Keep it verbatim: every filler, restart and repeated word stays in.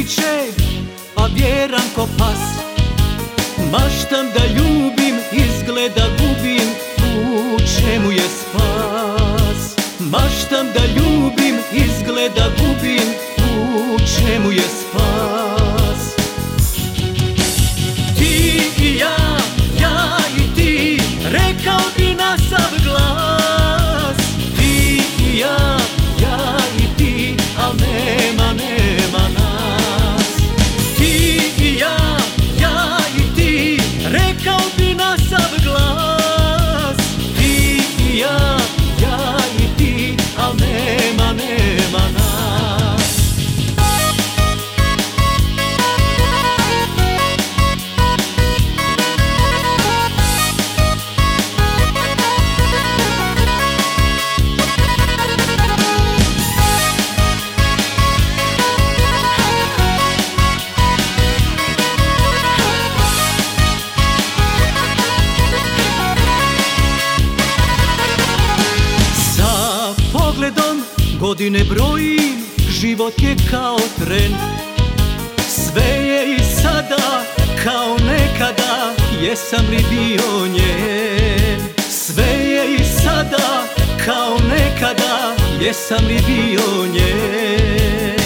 biće, a vjeran ko pas. Maštam da ljubim, izgleda gubim, u čemu je spas? Maštam da ljubim, izgleda gubim, u čemu je spas? Ti i ja, ja i ti, rekao bi na sav glas. Ti i ja, ja i ti, al nema, nema nas. Ti i ja, ja i ti, rekao bi na sav glas. Ti i ja, ja i ti, al nema, nema nas. Godine brojim, život je kao tren. Sve je i sada kao nekada, jesam li bio njen? Sve je i sada kao nekada, jesam li bio njen?